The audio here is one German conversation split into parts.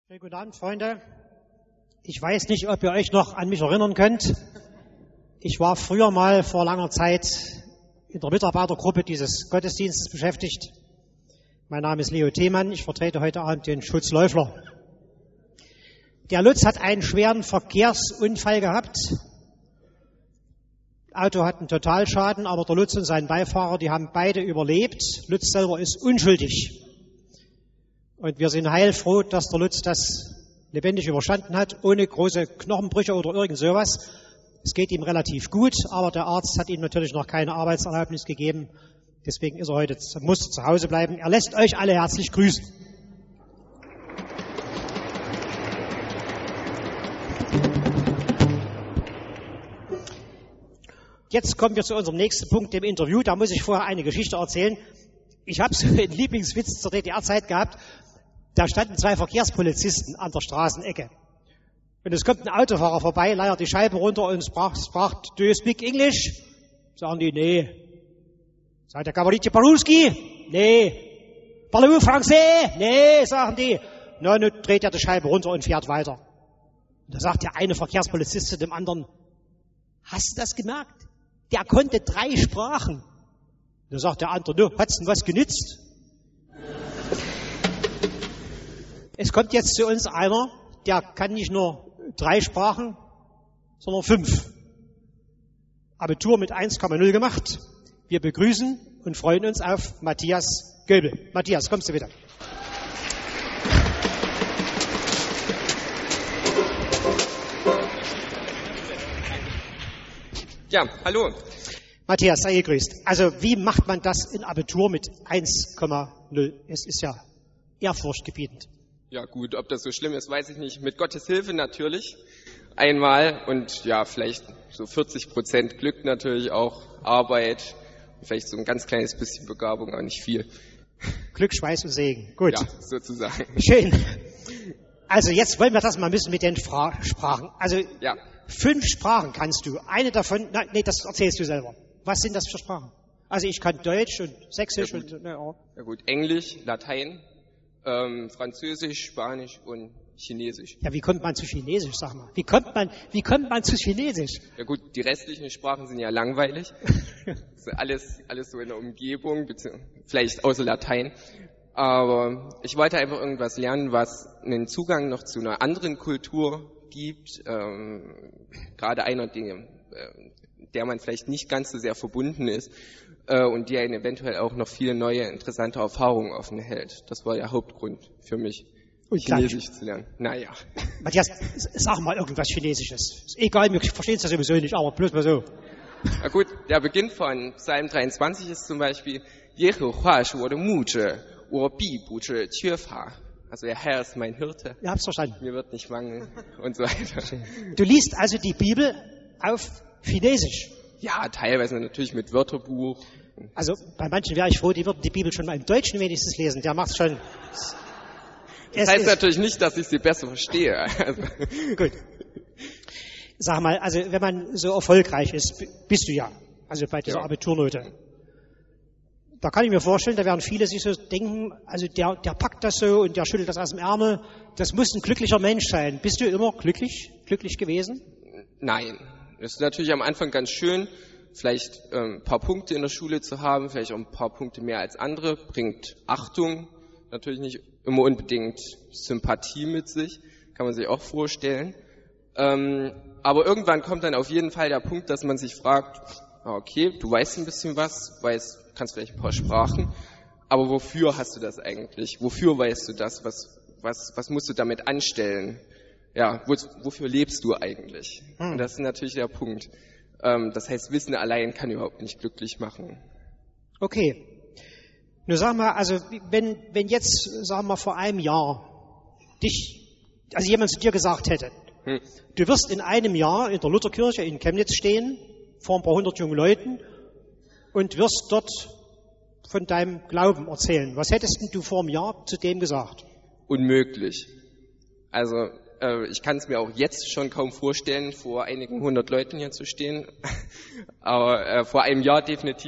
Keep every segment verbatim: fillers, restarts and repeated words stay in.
Schönen guten Abend, Freunde. Ich weiß nicht, ob ihr euch noch an mich erinnern könnt. Ich war früher mal vor langer Zeit in der Mitarbeitergruppe dieses Gottesdienstes beschäftigt. Mein Name ist Leo Themann. Ich vertrete heute Abend den Schutz Läufler. Der Lutz hat einen schweren Verkehrsunfall gehabt. Das Auto hat einen Totalschaden, aber der Lutz und sein Beifahrer, die haben beide überlebt. Lutz selber ist unschuldig. Und wir sind heilfroh, dass der Lutz das lebendig überstanden hat, ohne große Knochenbrüche oder irgend sowas. Es geht ihm relativ gut, aber der Arzt hat ihm natürlich noch keine Arbeitserlaubnis gegeben. Deswegen ist er heute, muss zu Hause bleiben. Er lässt euch alle herzlich grüßen. Jetzt kommen wir zu unserem nächsten Punkt, dem Interview. Da muss ich vorher eine Geschichte erzählen. Ich habe so einen Lieblingswitz zur D D R-Zeit gehabt. Da standen zwei Verkehrspolizisten an der Straßenecke. Und es kommt ein Autofahrer vorbei, leiert die Scheibe runter und sprach, sprach, do you speak English? Sagen die, nee. Sagt der Gabaritje Paruski? Nee. Parlez-vous français? Nee, sagen die. Na, nun dreht er die Scheibe runter und fährt weiter. Und da sagt der eine Verkehrspolizist zu dem anderen, hast du das gemerkt? Der konnte drei Sprachen. Da sagt der andere, nu, hat's denn was genützt? Es kommt jetzt zu uns einer, der kann nicht nur drei Sprachen, sondern fünf. Abitur mit eins Komma null gemacht. Wir begrüßen und freuen uns auf Matthias Göbel. Matthias, kommst du wieder? Ja, hallo. Matthias, sei gegrüßt. Also wie macht man das in Abitur mit eins Komma null? Es ist ja ehrfurchtgebietend. Ja gut, ob das so schlimm ist, weiß ich nicht. Mit Gottes Hilfe natürlich einmal und ja, vielleicht so vierzig Prozent Glück natürlich auch, Arbeit, vielleicht so ein ganz kleines bisschen Begabung, aber nicht viel. Glück, Schweiß und Segen. Gut. Ja, sozusagen. Schön. Also jetzt wollen wir das mal ein bisschen mit den Fra- Sprachen. Also ja. Fünf Sprachen kannst du. Eine davon, nein, nee, das erzählst du selber. Was sind das für Sprachen? Also ich kann Deutsch und Sächsisch ja, und... Ne, oh. Ja gut, Englisch, Latein, ähm, Französisch, Spanisch und Chinesisch. Ja, wie kommt man zu Chinesisch, sag mal? Wie kommt man, wie kommt man zu Chinesisch? Ja gut, die restlichen Sprachen sind ja langweilig. Das ist alles, alles so in der Umgebung, vielleicht außer Latein. Aber ich wollte einfach irgendwas lernen, was einen Zugang noch zu einer anderen Kultur gibt, ähm, gerade einer Dinge, äh, der man vielleicht nicht ganz so sehr verbunden ist äh, und die einen eventuell auch noch viele neue, interessante Erfahrungen offen hält. Das war der Hauptgrund für mich, und Chinesisch gleich zu lernen. Naja. Matthias, sag mal irgendwas Chinesisches. Ist egal, wir verstehen es ja sowieso nicht, aber bloß mal so. Na gut, der Beginn von Psalm dreiundzwanzig ist zum Beispiel Jehova ist wo de Muje, wo bi bu zhe Tjöfa. Also der Herr ist mein Hirte. Ihr habt's verstanden. Mir wird nicht mangeln und so weiter. Du liest also die Bibel auf Chinesisch? Ja, teilweise natürlich mit Wörterbuch. Also bei manchen wäre ich froh, die würden die Bibel schon mal im Deutschen wenigstens lesen. Der macht's schon. Das heißt natürlich nicht, dass ich sie besser verstehe. Also. Gut. Sag mal, also wenn man so erfolgreich ist, bist du ja, also bei dieser ja. Abiturnote. Da kann ich mir vorstellen, da werden viele sich so denken, also der, der packt das so und der schüttelt das aus dem Ärmel. Das muss ein glücklicher Mensch sein. Bist du immer glücklich, glücklich gewesen? Nein. Es ist natürlich am Anfang ganz schön, vielleicht ähm, ein paar Punkte in der Schule zu haben, vielleicht auch ein paar Punkte mehr als andere, bringt Achtung, natürlich nicht immer unbedingt Sympathie mit sich, kann man sich auch vorstellen. Ähm, aber irgendwann kommt dann auf jeden Fall der Punkt, dass man sich fragt, okay, du weißt ein bisschen was, weißt, kannst vielleicht ein paar Sprachen, aber wofür hast du das eigentlich? Wofür weißt du das? Was, was, was musst du damit anstellen? Ja, wo, wofür lebst du eigentlich? Hm. Und das ist natürlich der Punkt. Ähm, das heißt, Wissen allein kann überhaupt nicht glücklich machen. Okay. Nur sag mal, also wenn, wenn jetzt, sagen wir mal, vor einem Jahr dich, also jemand zu dir gesagt hätte, hm. du wirst in einem Jahr in der Lutherkirche in Chemnitz stehen, vor ein paar hundert jungen Leuten und wirst dort von deinem Glauben erzählen. Was hättest denn du vor einem Jahr zu dem gesagt? Unmöglich. Also äh, ich kann es mir auch jetzt schon kaum vorstellen, vor einigen hundert Leuten hier zu stehen. Aber äh, vor einem Jahr definitiv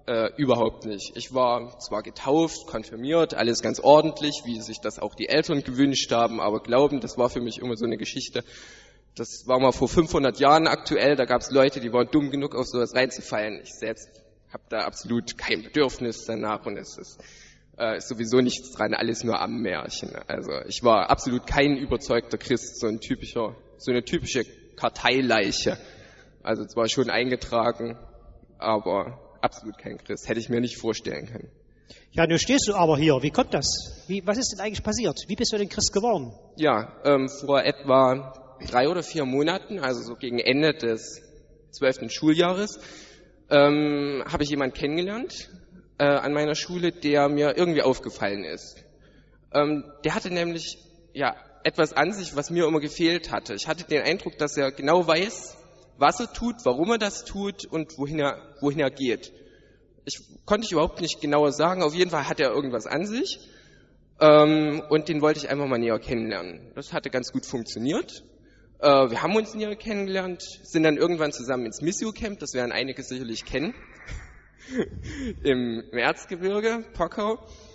Äh, überhaupt nicht. Ich war zwar getauft, konfirmiert, alles ganz ordentlich, wie sich das auch die Eltern gewünscht haben, aber Glauben, das war für mich immer so eine Geschichte. Das war mal vor fünfhundert Jahren aktuell, da gab es Leute, die waren dumm genug, auf sowas reinzufallen. Ich selbst habe da absolut kein Bedürfnis danach und es ist, äh, ist sowieso nichts dran, alles nur am Märchen. Also ich war absolut kein überzeugter Christ, so ein typischer, so eine typische Karteileiche. Also zwar schon eingetragen, aber absolut kein Christ. Hätte ich mir nicht vorstellen können. Ja, nun stehst du aber hier. Wie kommt das? Wie, was ist denn eigentlich passiert? Wie bist du denn Christ geworden? Ja, ähm, vor etwa drei oder vier Monaten, also so gegen Ende des zwölften Schuljahres, ähm, habe ich jemanden kennengelernt äh, an meiner Schule, der mir irgendwie aufgefallen ist. Ähm, der hatte nämlich ja etwas an sich, was mir immer gefehlt hatte. Ich hatte den Eindruck, dass er genau weiß, was er tut, warum er das tut und wohin er, wohin er geht. Ich konnte ich überhaupt nicht genauer sagen. Auf jeden Fall hat er irgendwas an sich ähm, und den wollte ich einfach mal näher kennenlernen. Das hatte ganz gut funktioniert. Äh, wir haben uns näher kennengelernt, sind dann irgendwann zusammen ins Missio-Camp, das werden einige sicherlich kennen, im, im Erzgebirge, Pockau.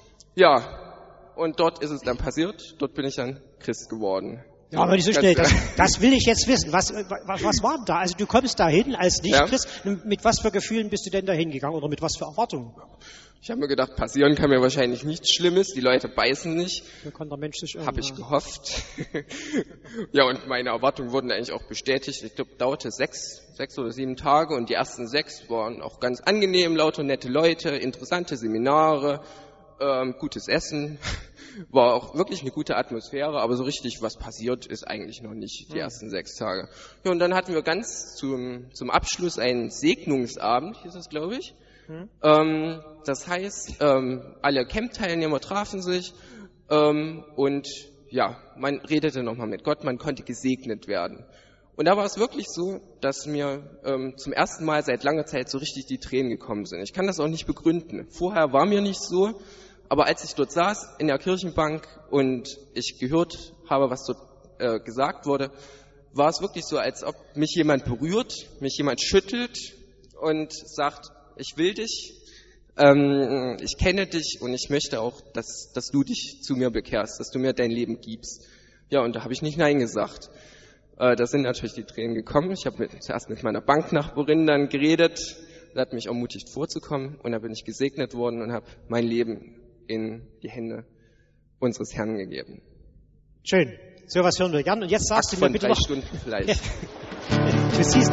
Ja, und dort ist es dann passiert. Dort bin ich dann Christ geworden. Ja, aber nicht so schnell. Das, das will ich jetzt wissen. Was, was, was war denn da? Also du kommst da hin als Nicht-Christ. Ja. Mit was für Gefühlen bist du denn da hingegangen oder mit was für Erwartungen? Ich habe mir gedacht, passieren kann mir wahrscheinlich nichts Schlimmes. Die Leute beißen nicht. Da kann der Mensch sich Habe ich gehofft. Ja, und meine Erwartungen wurden eigentlich auch bestätigt. Ich glaube, dauerte sechs, sechs oder sieben Tage und die ersten sechs waren auch ganz angenehm, lauter nette Leute, interessante Seminare, ähm, gutes Essen. War auch wirklich eine gute Atmosphäre, aber so richtig was passiert ist eigentlich noch nicht, die ersten sechs Tage. Ja, und dann hatten wir ganz zum, zum Abschluss einen Segnungsabend, hieß es, glaube ich. Hm. Ähm, das heißt, ähm, alle Camp-Teilnehmer trafen sich ähm, und ja, man redete nochmal mit Gott, man konnte gesegnet werden. Und da war es wirklich so, dass mir ähm, zum ersten Mal seit langer Zeit so richtig die Tränen gekommen sind. Ich kann das auch nicht begründen. Vorher war mir nicht so. Aber als ich dort saß in der Kirchenbank und ich gehört habe, was dort äh, gesagt wurde, war es wirklich so, als ob mich jemand berührt, mich jemand schüttelt und sagt, ich will dich, ähm, ich kenne dich und ich möchte auch, dass, dass du dich zu mir bekehrst, dass du mir dein Leben gibst. Ja, und da habe ich nicht Nein gesagt. Äh, da sind natürlich die Tränen gekommen. Ich habe mit, zuerst mit meiner Banknachbarin dann geredet, sie hat mich ermutigt vorzukommen und da bin ich gesegnet worden und habe mein Leben in die Hände unseres Herrn gegeben. Schön. So was hören wir gern. Und jetzt sagst Ach, du mir bitte drei noch... Stunden vielleicht. Du siehst...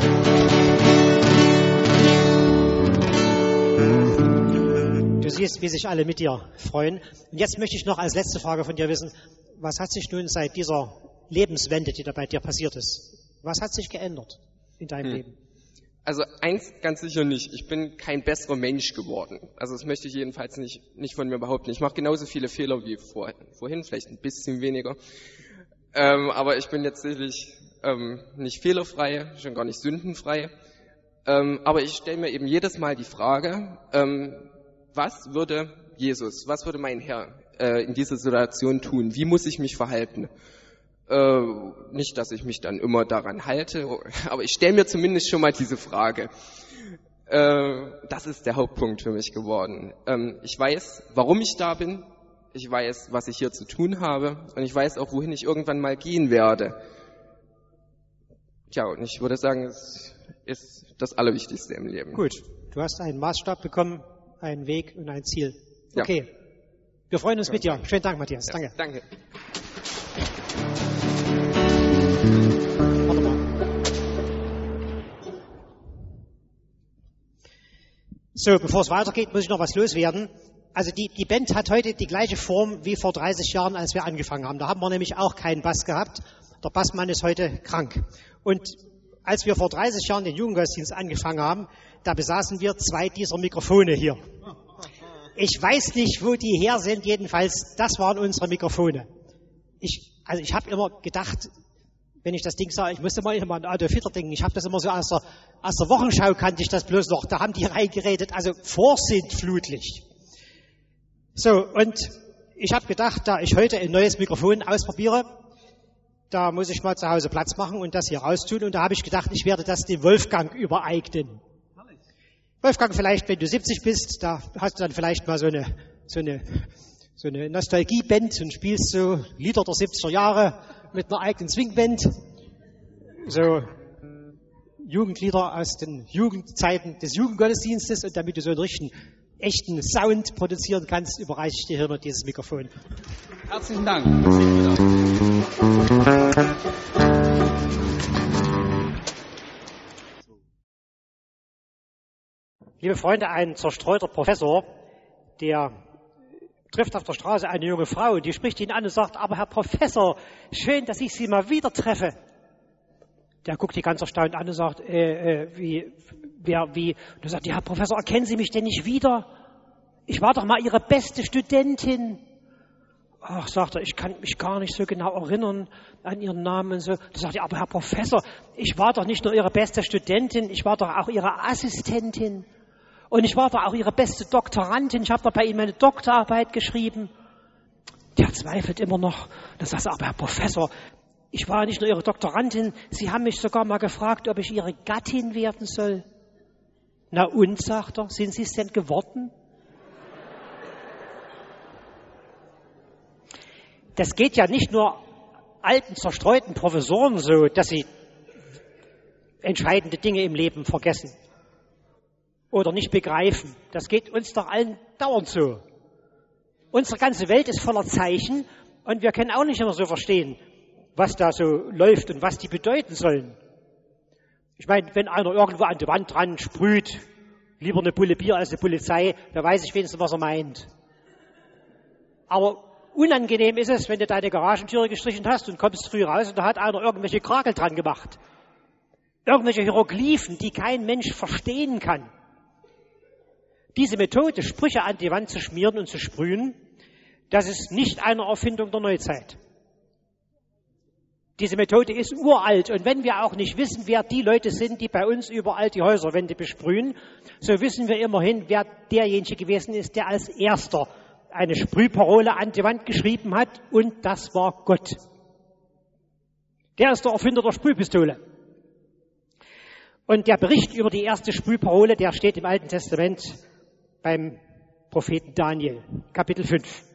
Du siehst, wie sich alle mit dir freuen. Und jetzt möchte ich noch als letzte Frage von dir wissen, was hat sich nun seit dieser Lebenswende, die da bei dir passiert ist, was hat sich geändert in deinem hm. Leben? Also eins ganz sicher nicht. Ich bin kein besserer Mensch geworden. Also das möchte ich jedenfalls nicht, nicht von mir behaupten. Ich mache genauso viele Fehler wie vor, vorhin, vielleicht ein bisschen weniger. Ähm, aber ich bin jetzt sicherlich ähm, nicht fehlerfrei, schon gar nicht sündenfrei. Ähm, aber ich stelle mir eben jedes Mal die Frage, ähm, was würde Jesus, was würde mein Herr äh, in dieser Situation tun? Wie muss ich mich verhalten? Äh, nicht, dass ich mich dann immer daran halte, aber ich stelle mir zumindest schon mal diese Frage. Äh, das ist der Hauptpunkt für mich geworden. Ähm, ich weiß, warum ich da bin, ich weiß, was ich hier zu tun habe und ich weiß auch, wohin ich irgendwann mal gehen werde. Tja, und ich würde sagen, es ist das Allerwichtigste im Leben. Gut, du hast einen Maßstab bekommen, einen Weg und ein Ziel. Okay, ja. Wir freuen uns ja. mit dir. Schönen Dank, Matthias. Ja, danke. Danke. Warte mal. So, bevor es weitergeht, muss ich noch was loswerden. Also die, die Band hat heute die gleiche Form wie vor dreißig Jahren, als wir angefangen haben. Da haben wir nämlich auch keinen Bass gehabt. Der Bassmann ist heute krank. Und als wir vor dreißig Jahren den Jugendgottesdienst angefangen haben, da besaßen wir zwei dieser Mikrofone hier. Ich weiß nicht, wo die her sind, jedenfalls, das waren unsere Mikrofone. Ich, also ich habe immer gedacht, wenn ich das Ding sah, ich musste mal immer an Adolf Hitler denken, ich habe das immer so aus der, aus der Wochenschau kannte ich das bloß noch, da haben die reingeredet, also vorsintflutlich. So, und ich habe gedacht, da ich heute ein neues Mikrofon ausprobiere, da muss ich mal zu Hause Platz machen und das hier raustun. Und da habe ich gedacht, ich werde das dem Wolfgang übereignen. Wolfgang, vielleicht, wenn du siebzig bist, da hast du dann vielleicht mal so eine, so eine, so eine Nostalgie-Band und spielst so Lieder der siebziger Jahre mit einer eigenen Swingband. So Jugendlieder aus den Jugendzeiten des Jugendgottesdienstes, und damit du so einen richtigen, echten Sound produzieren kannst, überreiche ich dir hier noch dieses Mikrofon. Herzlichen Dank. Liebe Freunde, ein zerstreuter Professor, der trifft auf der Straße eine junge Frau, die spricht ihn an und sagt, aber Herr Professor, schön, dass ich Sie mal wieder treffe. Der guckt die ganz erstaunt an und sagt, äh, äh, wie, wer, wie? Und er sagt, ja, Herr Professor, erkennen Sie mich denn nicht wieder? Ich war doch mal Ihre beste Studentin. Ach, sagt er, ich kann mich gar nicht so genau erinnern an Ihren Namen und so. Da sagt er, aber Herr Professor, ich war doch nicht nur Ihre beste Studentin, ich war doch auch Ihre Assistentin. Und ich war doch auch Ihre beste Doktorandin, ich habe doch bei Ihnen meine Doktorarbeit geschrieben. Der zweifelt immer noch. Da sagt er, aber Herr Professor, ich war nicht nur Ihre Doktorandin, Sie haben mich sogar mal gefragt, ob ich Ihre Gattin werden soll. Na und, sagt er, sind Sie es denn geworden? Das geht ja nicht nur alten, zerstreuten Professoren so, dass sie entscheidende Dinge im Leben vergessen oder nicht begreifen. Das geht uns doch allen dauernd so. Unsere ganze Welt ist voller Zeichen und wir können auch nicht immer so verstehen, was da so läuft und was die bedeuten sollen. Ich meine, wenn einer irgendwo an die Wand dran sprüht, lieber eine Bulle Bier als eine Polizei, da weiß ich wenigstens, was er meint. Aber unangenehm ist es, wenn du deine Garagentüre gestrichen hast und kommst früh raus und da hat einer irgendwelche Krakel dran gemacht. Irgendwelche Hieroglyphen, die kein Mensch verstehen kann. Diese Methode, Sprüche an die Wand zu schmieren und zu sprühen, das ist nicht eine Erfindung der Neuzeit. Diese Methode ist uralt, und wenn wir auch nicht wissen, wer die Leute sind, die bei uns überall die Häuserwände besprühen, so wissen wir immerhin, wer derjenige gewesen ist, der als erster eine Sprühparole an die Wand geschrieben hat, und das war Gott. Der ist der Erfinder der Sprühpistole. Und der Bericht über die erste Sprühparole, der steht im Alten Testament beim Propheten Daniel, Kapitel fünf.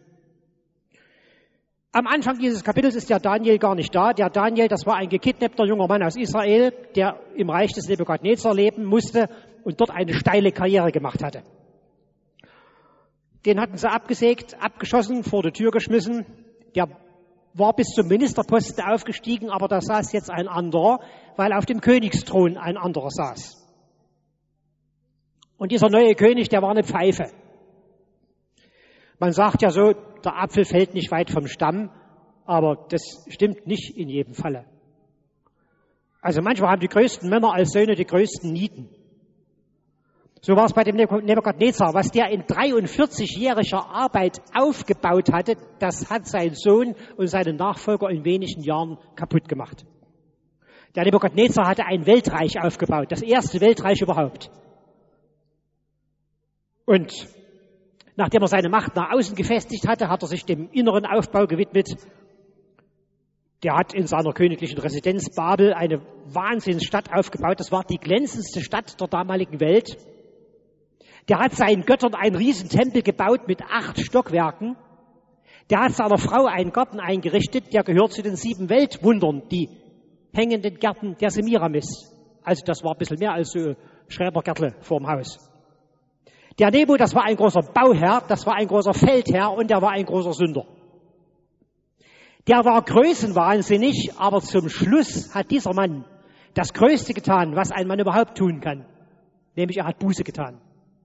Am Anfang dieses Kapitels ist der Daniel gar nicht da. Der Daniel, das war ein gekidnappter junger Mann aus Israel, der im Reich des Nebukadnezar leben musste und dort eine steile Karriere gemacht hatte. Den hatten sie abgesägt, abgeschossen, vor die Tür geschmissen. Der war bis zum Ministerposten aufgestiegen, aber da saß jetzt ein anderer, weil auf dem Königsthron ein anderer saß. Und dieser neue König, der war eine Pfeife. Man sagt ja so, der Apfel fällt nicht weit vom Stamm, aber das stimmt nicht in jedem Falle. Also manchmal haben die größten Männer als Söhne die größten Nieten. So war es bei dem Nebukadnezar. Was der in dreiundvierzigjähriger Arbeit aufgebaut hatte, das hat sein Sohn und seine Nachfolger in wenigen Jahren kaputt gemacht. Der Nebukadnezar hatte ein Weltreich aufgebaut, das erste Weltreich überhaupt. Und nachdem er seine Macht nach außen gefestigt hatte, hat er sich dem inneren Aufbau gewidmet. Der hat in seiner königlichen Residenz Babel eine Wahnsinnsstadt aufgebaut. Das war die glänzendste Stadt der damaligen Welt. Der hat seinen Göttern einen Riesentempel gebaut mit acht Stockwerken. Der hat seiner Frau einen Garten eingerichtet, der gehört zu den sieben Weltwundern, die hängenden Gärten der Semiramis. Also das war ein bisschen mehr als so Schrebergärtle vorm Haus. Der Nebo, das war ein großer Bauherr, das war ein großer Feldherr und der war ein großer Sünder. Der war größenwahnsinnig, aber zum Schluss hat dieser Mann das Größte getan, was ein Mann überhaupt tun kann. Nämlich er hat Buße getan.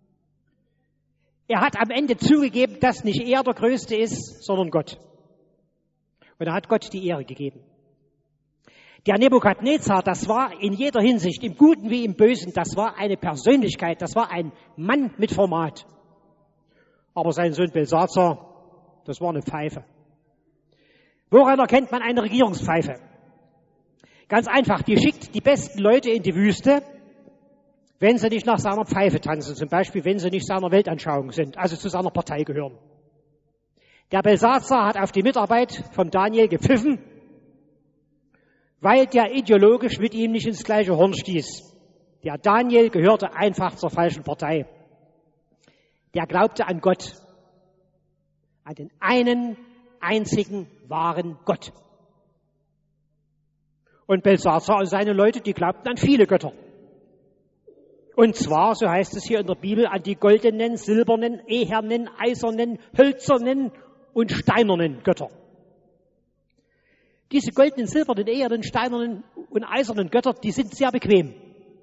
Er hat am Ende zugegeben, dass nicht er der Größte ist, sondern Gott. Und er hat Gott die Ehre gegeben. Der Nebukadnezar, das war in jeder Hinsicht, im Guten wie im Bösen, das war eine Persönlichkeit, das war ein Mann mit Format. Aber sein Sohn Belsazar, das war eine Pfeife. Woran erkennt man eine Regierungspfeife? Ganz einfach, die schickt die besten Leute in die Wüste, wenn sie nicht nach seiner Pfeife tanzen, zum Beispiel wenn sie nicht seiner Weltanschauung sind, also zu seiner Partei gehören. Der Belsazar hat auf die Mitarbeit vom Daniel gepfiffen, weil der ideologisch mit ihm nicht ins gleiche Horn stieß. Der Daniel gehörte einfach zur falschen Partei. Der glaubte an Gott, an den einen einzigen wahren Gott. Und Belsazar und seine Leute, die glaubten an viele Götter. Und zwar, so heißt es hier in der Bibel, an die goldenen, silbernen, ehernen, eisernen, hölzernen und steinernen Götter. Diese goldenen, silbernen, ehernen, steinernen und eisernen Götter, die sind sehr bequem.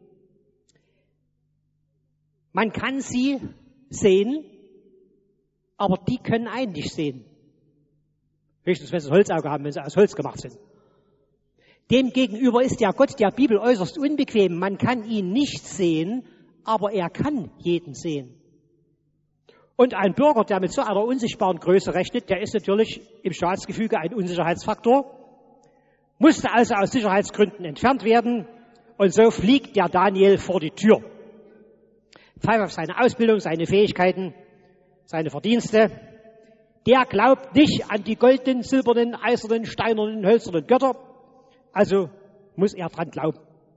Man kann sie sehen, aber die können einen nicht sehen. Höchstens, wenn sie ein Holzauge haben, wenn sie aus Holz gemacht sind. Demgegenüber ist der Gott der Bibel äußerst unbequem. Man kann ihn nicht sehen, aber er kann jeden sehen. Und ein Bürger, der mit so einer unsichtbaren Größe rechnet, der ist natürlich im Staatsgefüge ein Unsicherheitsfaktor, musste also aus Sicherheitsgründen entfernt werden und so fliegt der Daniel vor die Tür. Pfeift auf seine Ausbildung, seine Fähigkeiten, seine Verdienste. Der glaubt nicht an die goldenen, silbernen, eisernen, steinernen, hölzernen Götter, also muss er dran glauben.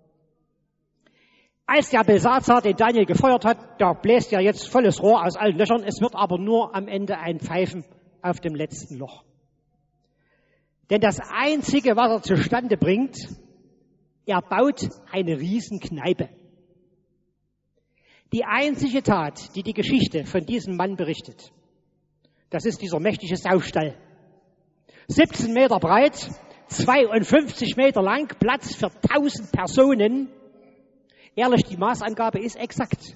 Als der Belsazar den Daniel gefeuert hat, da bläst er jetzt volles Rohr aus allen Löchern, es wird aber nur am Ende ein Pfeifen auf dem letzten Loch. Denn das Einzige, was er zustande bringt, er baut eine Riesenkneipe. Die einzige Tat, die die Geschichte von diesem Mann berichtet, das ist dieser mächtige Saufstall. siebzehn Meter breit, zweiundfünfzig Meter lang, Platz für tausend Personen. Ehrlich, die Maßangabe ist exakt.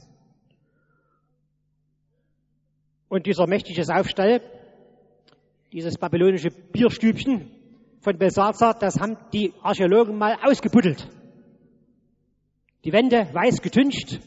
Und dieser mächtige Saufstall, dieses babylonische Bierstübchen von Belsazar, das haben die Archäologen mal ausgebuddelt. Die Wände weiß getüncht.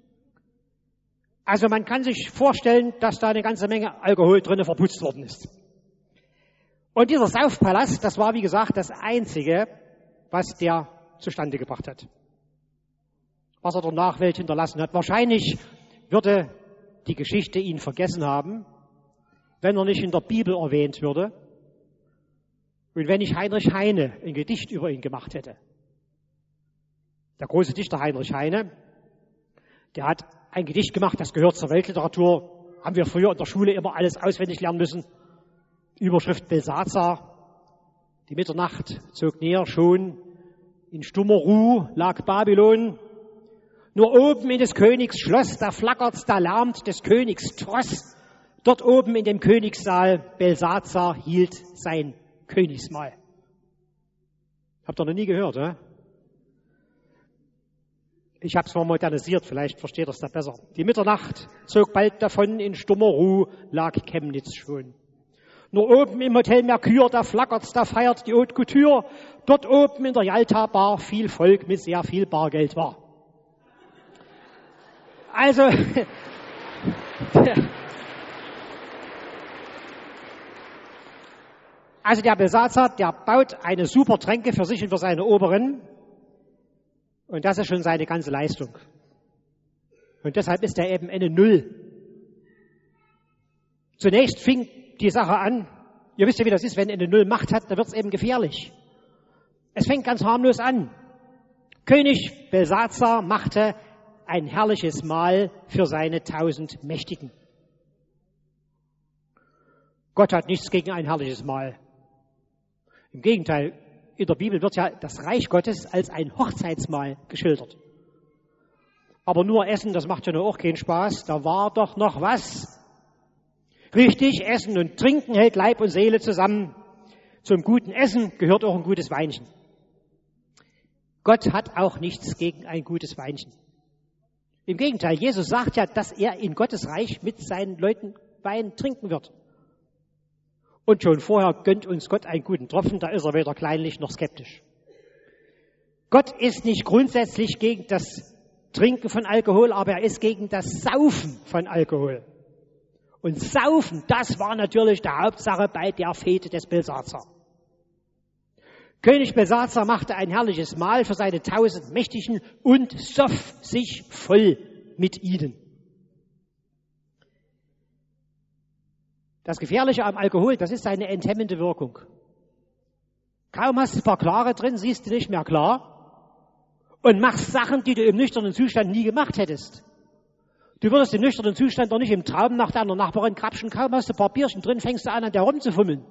Also man kann sich vorstellen, dass da eine ganze Menge Alkohol drinnen verputzt worden ist. Und dieser Saufpalast, das war wie gesagt das Einzige, was der zustande gebracht hat. Was er der Nachwelt hinterlassen hat. Wahrscheinlich würde die Geschichte ihn vergessen haben, wenn er nicht in der Bibel erwähnt würde und wenn nicht Heinrich Heine ein Gedicht über ihn gemacht hätte. Der große Dichter Heinrich Heine, der hat ein Gedicht gemacht, das gehört zur Weltliteratur, haben wir früher in der Schule immer alles auswendig lernen müssen. Überschrift Belsazar, die Mitternacht zog näher schon, in stummer Ruh lag Babylon. Nur oben in des Königs Schloss, da flackert's, da lärmt des Königs Tross. Dort oben in dem Königssaal, Belsazar hielt sein Königsmahl. Habt ihr noch nie gehört, ne? Ich habe es mal modernisiert, vielleicht versteht ihr es da besser. Die Mitternacht zog bald davon, in stummer Ruh lag Chemnitz schon. Nur oben im Hotel Mercure, da flackert's, da feiert die Haute Couture. Dort oben in der Jalta Bar viel Volk mit sehr viel Bargeld war. Also, also der Belsazar, der baut eine super Tränke für sich und für seine Oberen. Und das ist schon seine ganze Leistung. Und deshalb ist er eben Ende Null. Zunächst fing die Sache an, ihr wisst ja, wie das ist, wenn Ende Null Macht hat, dann wird es eben gefährlich. Es fängt ganz harmlos an. König Belsazar machte ein herrliches Mahl für seine tausend Mächtigen. Gott hat nichts gegen ein herrliches Mahl. Im Gegenteil, in der Bibel wird ja das Reich Gottes als ein Hochzeitsmahl geschildert. Aber nur Essen, das macht ja nur auch keinen Spaß. Da war doch noch was. Richtig, Essen und Trinken hält Leib und Seele zusammen. Zum guten Essen gehört auch ein gutes Weinchen. Gott hat auch nichts gegen ein gutes Weinchen. Im Gegenteil, Jesus sagt ja, dass er in Gottes Reich mit seinen Leuten Wein trinken wird. Und schon vorher gönnt uns Gott einen guten Tropfen, da ist er weder kleinlich noch skeptisch. Gott ist nicht grundsätzlich gegen das Trinken von Alkohol, aber er ist gegen das Saufen von Alkohol. Und Saufen, das war natürlich die Hauptsache bei der Fete des Belsazar. König Belsazar machte ein herrliches Mahl für seine tausend Mächtigen und soff sich voll mit ihnen. Das Gefährliche am Alkohol, das ist seine enthemmende Wirkung. Kaum hast du ein paar Klare drin, siehst du nicht mehr klar. und machst Sachen, die du im nüchternen Zustand nie gemacht hättest. Du würdest im nüchternen Zustand doch nicht im Traum nach deiner Nachbarin krapschen, kaum hast du ein paar Bierchen drin, fängst du an, an der rumzufummeln.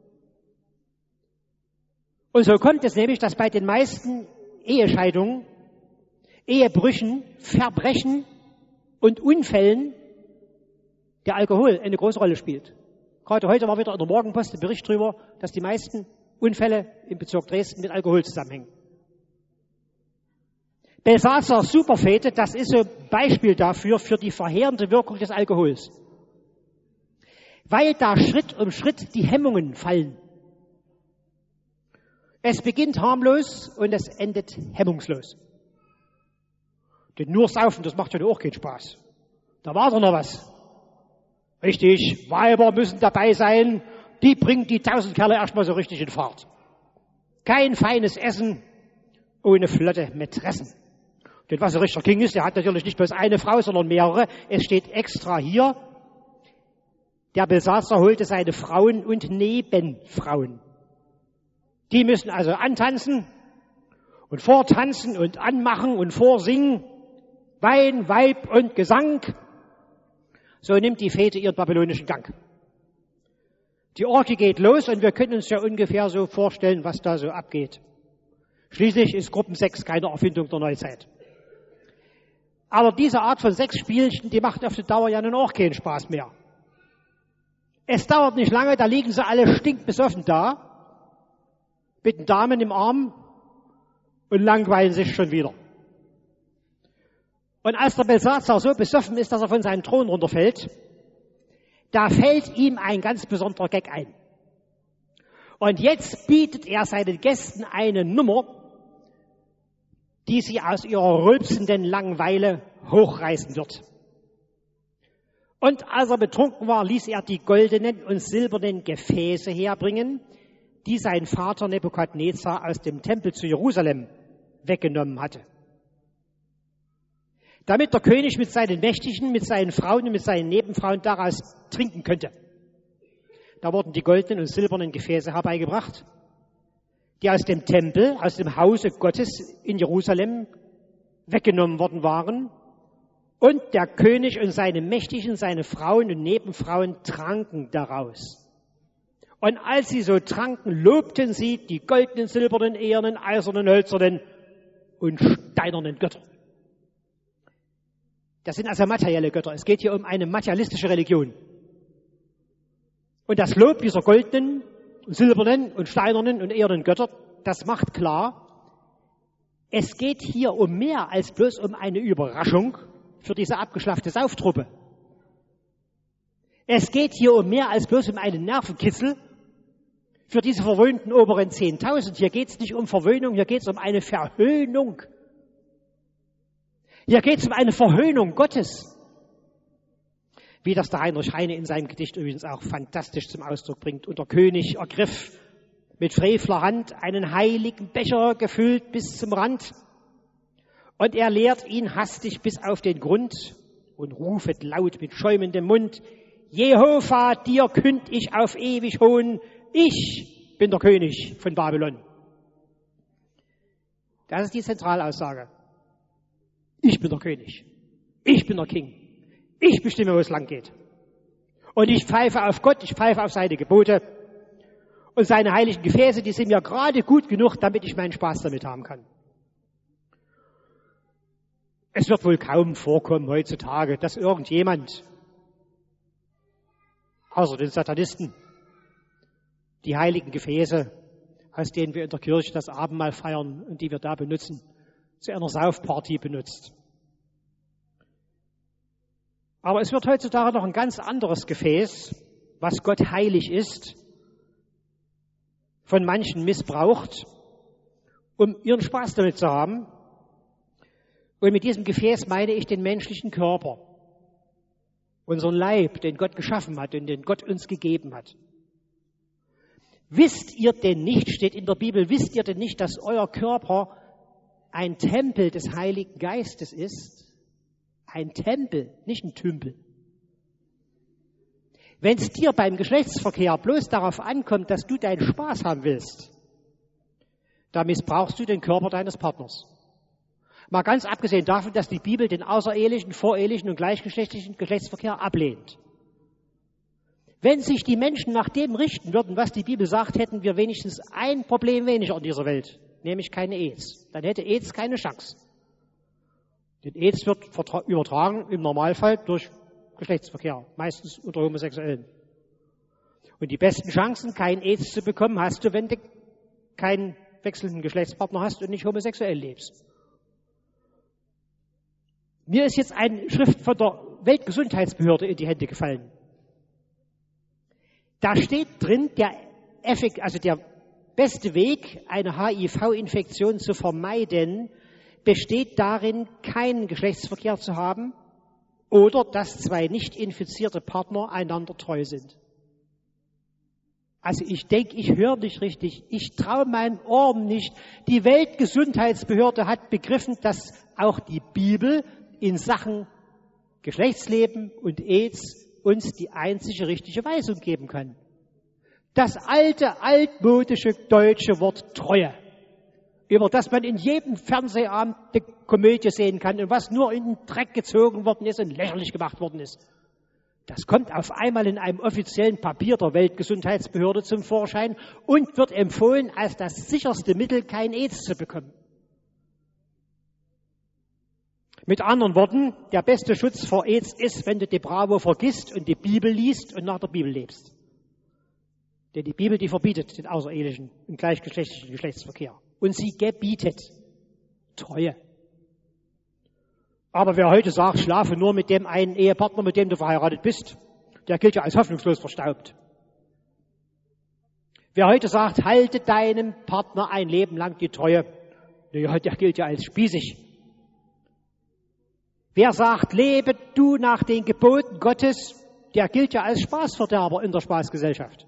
Und so kommt es nämlich, dass bei den meisten Ehescheidungen, Ehebrüchen, Verbrechen und Unfällen der Alkohol eine große Rolle spielt. Gerade heute war wieder in der Morgenpost ein Bericht darüber, dass die meisten Unfälle im Bezirk Dresden mit Alkohol zusammenhängen. Belsatzer Superfete, das ist so ein Beispiel dafür, für die verheerende Wirkung des Alkohols. Weil da Schritt um Schritt die Hemmungen fallen. Es beginnt harmlos und es endet hemmungslos. Denn nur saufen, das macht ja auch keinen Spaß. Da war doch noch was. Richtig, Weiber müssen dabei sein, die bringen die tausend Kerle erstmal so richtig in Fahrt. Kein feines Essen ohne flotte Mätressen. Denn was der Richter King ist, der hat natürlich nicht bloß eine Frau, sondern mehrere. Es steht extra hier, der Belsatzer holte seine Frauen und Nebenfrauen. Die müssen also antanzen und vortanzen und anmachen und vorsingen. Wein, Weib und Gesang. So nimmt die Fete ihren babylonischen Gang. Die Orgie geht los und wir können uns ja ungefähr so vorstellen, was da so abgeht. Schließlich ist Gruppensex keine Erfindung der Neuzeit. Aber diese Art von Sexspielchen, die macht auf die Dauer ja nun auch keinen Spaß mehr. Es dauert nicht lange, da liegen sie alle stinkbesoffen da, mit den Damen im Arm und langweilen sich schon wieder. Und als der Belsatzer so besoffen ist, dass er von seinem Thron runterfällt, da fällt ihm ein ganz besonderer Gag ein. Und jetzt bietet er seinen Gästen eine Nummer, die sie aus ihrer rülpsenden Langeweile hochreißen wird. Und als er betrunken war, ließ er die goldenen und silbernen Gefäße herbringen, die sein Vater Nebukadnezar aus dem Tempel zu Jerusalem weggenommen hatte. Damit der König mit seinen Mächtigen, mit seinen Frauen und mit seinen Nebenfrauen daraus trinken könnte. Da wurden die goldenen und silbernen Gefäße herbeigebracht, die aus dem Tempel, aus dem Hause Gottes in Jerusalem weggenommen worden waren. Und der König und seine Mächtigen, seine Frauen und Nebenfrauen tranken daraus. Und als sie so tranken, lobten sie die goldenen, silbernen, ehernen, eisernen, hölzernen und steinernen Götter. Das sind also materielle Götter. Es geht hier um eine materialistische Religion. Und das Lob dieser goldenen, silbernen und steinernen und ehernen Götter, das macht klar, es geht hier um mehr als bloß um eine Überraschung für diese abgeschlaffte Sauftruppe. Es geht hier um mehr als bloß um einen Nervenkitzel für diese verwöhnten oberen zehntausend. Hier geht es nicht um Verwöhnung, hier geht es um eine Verhöhnung. Hier geht es um eine Verhöhnung Gottes. Wie das der Heinrich Heine in seinem Gedicht übrigens auch fantastisch zum Ausdruck bringt. Und der König ergriff mit frevler Hand einen heiligen Becher, gefüllt bis zum Rand. Und er leert ihn hastig bis auf den Grund und rufet laut mit schäumendem Mund: Jehova, dir künd ich auf ewig Hohn, ich bin der König von Babylon. Das ist die Zentralaussage. Ich bin der König. Ich bin der King. Ich bestimme, wo es lang geht. Und ich pfeife auf Gott, ich pfeife auf seine Gebote. Und seine heiligen Gefäße, die sind mir gerade gut genug, damit ich meinen Spaß damit haben kann. Es wird wohl kaum vorkommen heutzutage, dass irgendjemand, außer den Satanisten, die heiligen Gefäße, aus denen wir in der Kirche das Abendmahl feiern und die wir da benutzen, zu einer Saufparty benutzt. Aber es wird heutzutage noch ein ganz anderes Gefäß, was Gott heilig ist, von manchen missbraucht, um ihren Spaß damit zu haben. Und mit diesem Gefäß meine ich den menschlichen Körper, unseren Leib, den Gott geschaffen hat und den Gott uns gegeben hat. Wisst ihr denn nicht, steht in der Bibel, wisst ihr denn nicht, dass euer Körper ein Tempel des Heiligen Geistes ist? Ein Tempel, nicht ein Tümpel. Wenn es dir beim Geschlechtsverkehr bloß darauf ankommt, dass du deinen Spaß haben willst, da missbrauchst du den Körper deines Partners. Mal ganz abgesehen davon, dass die Bibel den außerehelichen, vorehelichen und gleichgeschlechtlichen Geschlechtsverkehr ablehnt. Wenn sich die Menschen nach dem richten würden, was die Bibel sagt, hätten wir wenigstens ein Problem weniger in dieser Welt, nämlich keine AIDS. Dann hätte AIDS keine Chance. Denn AIDS wird übertragen im Normalfall durch Geschlechtsverkehr, meistens unter Homosexuellen. Und die besten Chancen, kein AIDS zu bekommen, hast du, wenn du keinen wechselnden Geschlechtspartner hast und nicht homosexuell lebst. Mir ist jetzt eine Schrift von der Weltgesundheitsbehörde in die Hände gefallen. Da steht drin, der, Effekt, also der beste Weg, eine H I V-Infektion zu vermeiden, besteht darin, keinen Geschlechtsverkehr zu haben oder dass zwei nicht infizierte Partner einander treu sind. Also ich denke, ich höre nicht richtig. Ich traue meinen Ohren nicht. Die Weltgesundheitsbehörde hat begriffen, dass auch die Bibel in Sachen Geschlechtsleben und AIDS uns die einzige richtige Weisung geben kann. Das alte, altmodische deutsche Wort Treue, über das man in jedem Fernsehabend eine Komödie sehen kann und was nur in den Dreck gezogen worden ist und lächerlich gemacht worden ist. Das kommt auf einmal in einem offiziellen Papier der Weltgesundheitsbehörde zum Vorschein und wird empfohlen, als das sicherste Mittel, kein AIDS zu bekommen. Mit anderen Worten, der beste Schutz vor AIDS ist, wenn du die Bravo vergisst und die Bibel liest und nach der Bibel lebst. Denn die Bibel, die verbietet den außerehelichen und gleichgeschlechtlichen Geschlechtsverkehr. Und sie gebietet Treue. Aber wer heute sagt, schlafe nur mit dem einen Ehepartner, mit dem du verheiratet bist, der gilt ja als hoffnungslos verstaubt. Wer heute sagt, halte deinem Partner ein Leben lang die Treue, der gilt ja als spießig. Wer sagt, lebe du nach den Geboten Gottes, der gilt ja als Spaßverderber in der Spaßgesellschaft.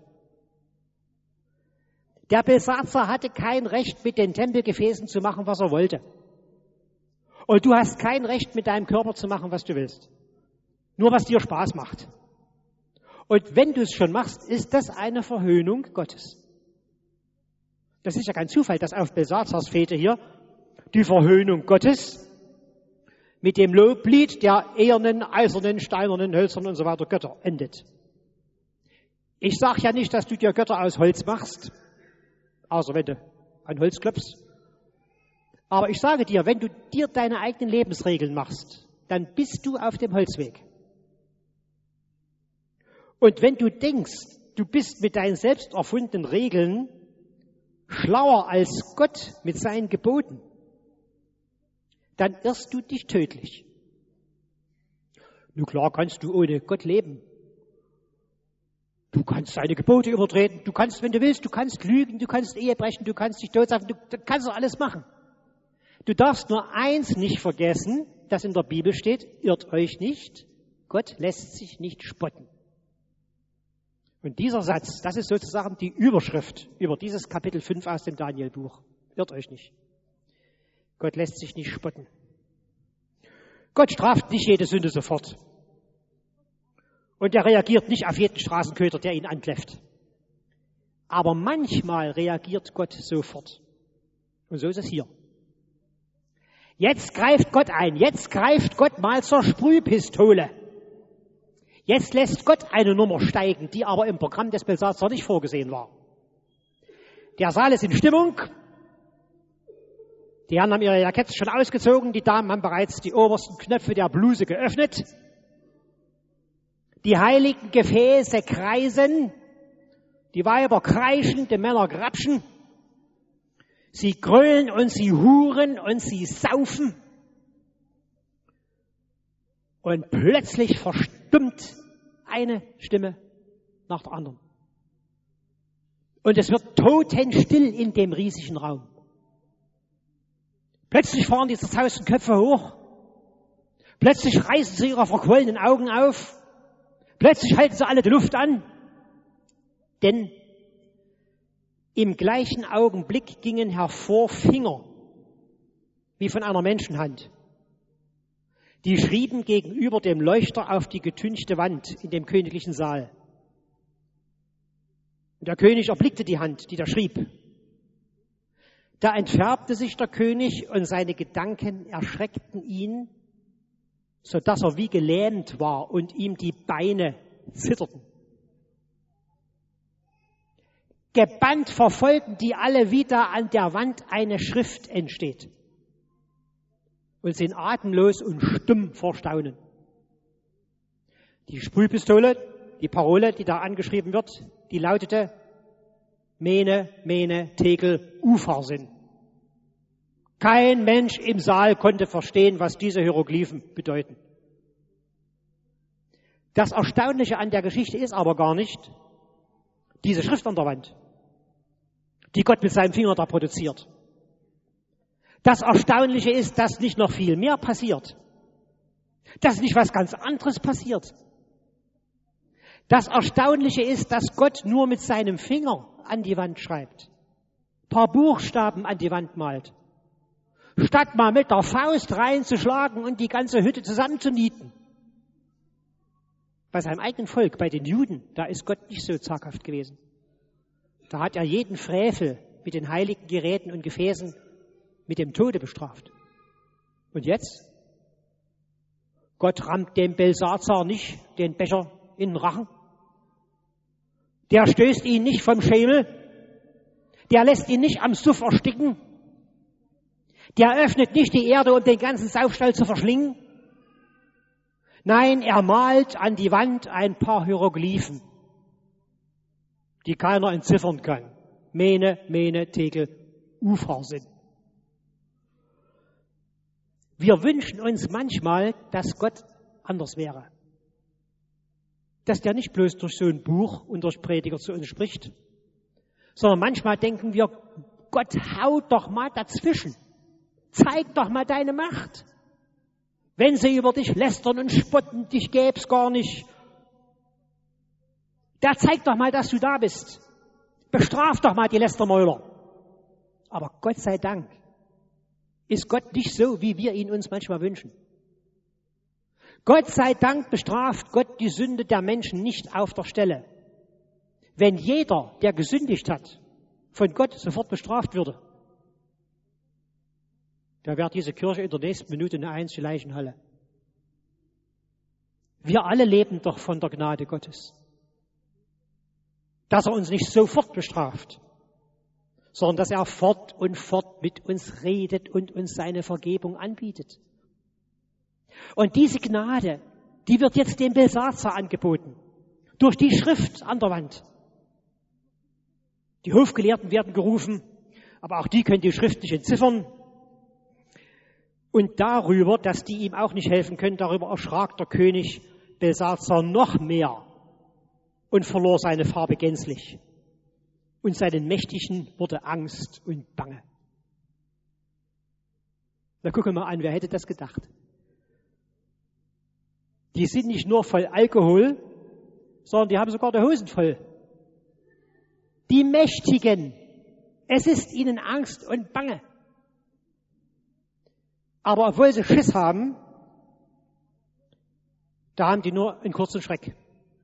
Der Belsatzer hatte kein Recht, mit den Tempelgefäßen zu machen, was er wollte. Und du hast kein Recht, mit deinem Körper zu machen, was du willst. Nur was dir Spaß macht. Und wenn du es schon machst, ist das eine Verhöhnung Gottes. Das ist ja kein Zufall, dass auf Belsazars Fete hier die Verhöhnung Gottes mit dem Loblied der ehernen, eisernen, steinernen, hölzernen und so weiter Götter endet. Ich sage ja nicht, dass du dir Götter aus Holz machst, außer wenn du an Holz klopfst. Aber ich sage dir, wenn du dir deine eigenen Lebensregeln machst, dann bist du auf dem Holzweg. Und wenn du denkst, du bist mit deinen selbst erfundenen Regeln schlauer als Gott mit seinen Geboten, dann irrst du dich tödlich. Nun klar kannst du ohne Gott leben. Du kannst seine Gebote übertreten, du kannst, wenn du willst, du kannst lügen, du kannst Ehe brechen, du kannst dich totsagen, du, du kannst doch alles machen. Du darfst nur eins nicht vergessen, das in der Bibel steht, irrt euch nicht, Gott lässt sich nicht spotten. Und dieser Satz, das ist sozusagen die Überschrift über dieses Kapitel fünf aus dem Daniel-Buch. Irrt euch nicht. Gott lässt sich nicht spotten. Gott straft nicht jede Sünde sofort. Und er reagiert nicht auf jeden Straßenköter, der ihn ankläfft. Aber manchmal reagiert Gott sofort. Und so ist es hier. Jetzt greift Gott ein. Jetzt greift Gott mal zur Sprühpistole. Jetzt lässt Gott eine Nummer steigen, die aber im Programm des Belsazar nicht vorgesehen war. Der Saal ist in Stimmung. Die Herren haben ihre Jacketts schon ausgezogen. Die Damen haben bereits die obersten Knöpfe der Bluse geöffnet. Die heiligen Gefäße kreisen. Die Weiber kreischen, die Männer grapschen. Sie grölen und sie huren und sie saufen. Und plötzlich verstummt eine Stimme nach der anderen. Und es wird totenstill in dem riesigen Raum. Plötzlich fahren die zerzausten Köpfe hoch. Plötzlich reißen sie ihre verquollenen Augen auf. Plötzlich halten sie alle die Luft an. Denn im gleichen Augenblick gingen hervor Finger, wie von einer Menschenhand. Die schrieben gegenüber dem Leuchter auf die getünchte Wand in dem königlichen Saal. Und der König erblickte die Hand, die da schrieb. Da entfärbte sich der König und seine Gedanken erschreckten ihn, so dass er wie gelähmt war und ihm die Beine zitterten. Gebannt verfolgten die alle, wie da an der Wand eine Schrift entsteht, und sind atemlos und stumm vor Staunen. Die Sprühpistole, die Parole, die da angeschrieben wird, die lautete: Mene, Mene, Tekel, Upharsin. Kein Mensch im Saal konnte verstehen, was diese Hieroglyphen bedeuten. Das Erstaunliche an der Geschichte ist aber gar nicht diese Schrift an der Wand, die Gott mit seinem Finger da produziert. Das Erstaunliche ist, dass nicht noch viel mehr passiert. Dass nicht was ganz anderes passiert. Das Erstaunliche ist, dass Gott nur mit seinem Finger an die Wand schreibt. Ein paar Buchstaben an die Wand malt. Statt mal mit der Faust reinzuschlagen und die ganze Hütte zusammenzunieten. Bei seinem eigenen Volk, bei den Juden, da ist Gott nicht so zaghaft gewesen. Da hat er jeden Frevel mit den heiligen Geräten und Gefäßen mit dem Tode bestraft. Und jetzt? Gott rammt dem Belsazar nicht den Becher in den Rachen. Der stößt ihn nicht vom Schemel. Der lässt ihn nicht am Suff ersticken. Der öffnet nicht die Erde, um den ganzen Saufstall zu verschlingen. Nein, er malt an die Wand ein paar Hieroglyphen, die keiner entziffern kann. Mene, Mene, Tekel, Upharsin. Wir wünschen uns manchmal, dass Gott anders wäre. Dass der nicht bloß durch so ein Buch und durch Prediger zu uns spricht, sondern manchmal denken wir, Gott, haut doch mal dazwischen. Zeig doch mal deine Macht. Wenn sie über dich lästern und spotten, dich gäb's gar nicht. Da zeig doch mal, dass du da bist. Bestraf doch mal die Lästermäuler. Aber Gott sei Dank ist Gott nicht so, wie wir ihn uns manchmal wünschen. Gott sei Dank bestraft Gott die Sünde der Menschen nicht auf der Stelle. Wenn jeder, der gesündigt hat, von Gott sofort bestraft würde, da wäre diese Kirche in der nächsten Minute eine einzige Leichenhalle. Wir alle leben doch von der Gnade Gottes. Dass er uns nicht sofort bestraft, sondern dass er fort und fort mit uns redet und uns seine Vergebung anbietet. Und diese Gnade, die wird jetzt dem Belsazar angeboten, durch die Schrift an der Wand. Die Hofgelehrten werden gerufen, aber auch die können die Schrift nicht entziffern. Und darüber, dass die ihm auch nicht helfen können, darüber erschrak der König Belsazar noch mehr und verlor seine Farbe gänzlich. Und seinen Mächtigen wurde Angst und Bange. Na, gucken wir mal an, wer hätte das gedacht? Die sind nicht nur voll Alkohol, sondern die haben sogar die Hosen voll. Die Mächtigen, es ist ihnen Angst und Bange. Aber obwohl sie Schiss haben, da haben die nur einen kurzen Schreck.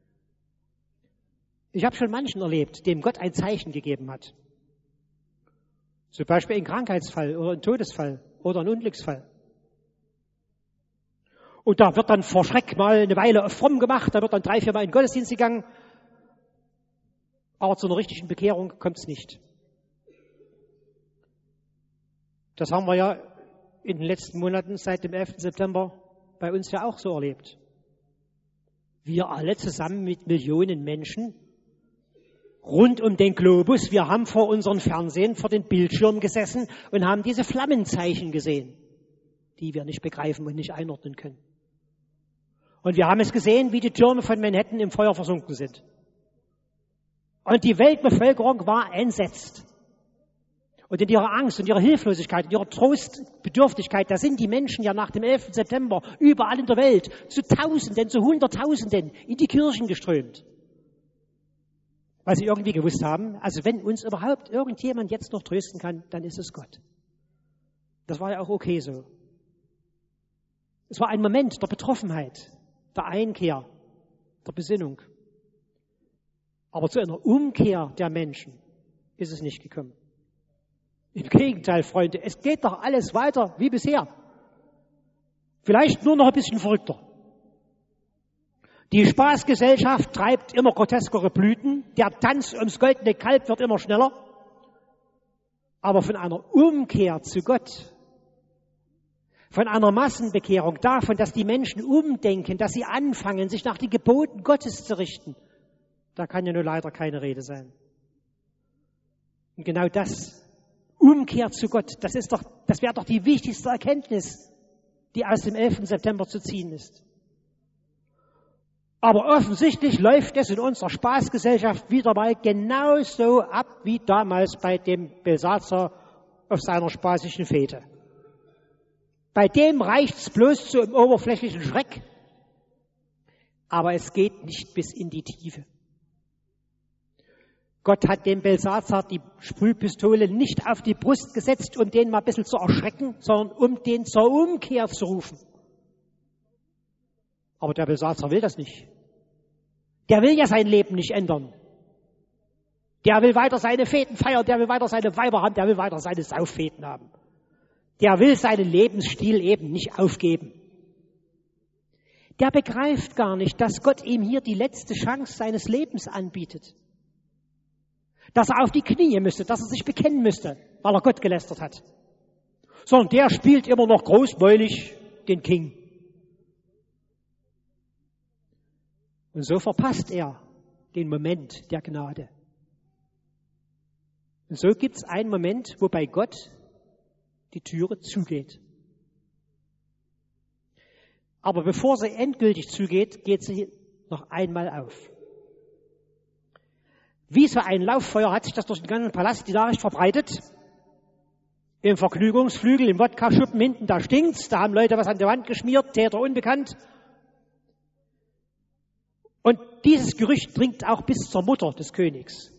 Ich habe schon manchen erlebt, dem Gott ein Zeichen gegeben hat. Zum Beispiel ein Krankheitsfall oder ein Todesfall oder ein Unglücksfall. Und da wird dann vor Schreck mal eine Weile fromm gemacht, da wird dann drei, vier Mal in den Gottesdienst gegangen. Aber zu einer richtigen Bekehrung kommt es nicht. Das haben wir ja in den letzten Monaten seit dem elften September bei uns ja auch so erlebt. Wir alle zusammen mit Millionen Menschen rund um den Globus, wir haben vor unseren Fernsehen, vor den Bildschirmen gesessen und haben diese Flammenzeichen gesehen, die wir nicht begreifen und nicht einordnen können. Und wir haben es gesehen, wie die Türme von Manhattan im Feuer versunken sind. Und die Weltbevölkerung war entsetzt. Und in ihrer Angst und ihrer Hilflosigkeit, in ihrer Trostbedürftigkeit, da sind die Menschen ja nach dem elften September überall in der Welt zu Tausenden, zu Hunderttausenden in die Kirchen geströmt. Weil sie irgendwie gewusst haben, also wenn uns überhaupt irgendjemand jetzt noch trösten kann, dann ist es Gott. Das war ja auch okay so. Es war ein Moment der Betroffenheit, der Einkehr, der Besinnung. Aber zu einer Umkehr der Menschen ist es nicht gekommen. Im Gegenteil, Freunde, es geht doch alles weiter wie bisher. Vielleicht nur noch ein bisschen verrückter. Die Spaßgesellschaft treibt immer groteskere Blüten. Der Tanz ums goldene Kalb wird immer schneller. Aber von einer Umkehr zu Gott, von einer Massenbekehrung, davon, dass die Menschen umdenken, dass sie anfangen, sich nach den Geboten Gottes zu richten, da kann ja nur leider keine Rede sein. Und genau das, Umkehr zu Gott, das ist doch, das wäre doch die wichtigste Erkenntnis, die aus dem elften September zu ziehen ist. Aber offensichtlich läuft es in unserer Spaßgesellschaft wieder mal genauso ab wie damals bei dem Belsatzer auf seiner spaßigen Fete. Bei dem reicht's bloß zu einem oberflächlichen Schreck, aber es geht nicht bis in die Tiefe. Gott hat dem Belsatzer die Sprühpistole nicht auf die Brust gesetzt, um den mal ein bisschen zu erschrecken, sondern um den zur Umkehr zu rufen. Aber der Belsatzer will das nicht. Der will ja sein Leben nicht ändern. Der will weiter seine Feten feiern, der will weiter seine Weiber haben, der will weiter seine Sauffeten haben. Der will seinen Lebensstil eben nicht aufgeben. Der begreift gar nicht, dass Gott ihm hier die letzte Chance seines Lebens anbietet. Dass er auf die Knie müsste, dass er sich bekennen müsste, weil er Gott gelästert hat. Sondern der spielt immer noch großmäulig den King. Und so verpasst er den Moment der Gnade. Und so gibt es einen Moment, wo bei Gott die Türe zugeht. Aber bevor sie endgültig zugeht, geht sie noch einmal auf. Wie so ein Lauffeuer hat sich das durch den ganzen Palast die Nachricht verbreitet. Im Vergnügungsflügel, im Wodka-Schuppen hinten, da stinkt's, da haben Leute was an die Wand geschmiert, Täter unbekannt. Und dieses Gerücht dringt auch bis zur Mutter des Königs.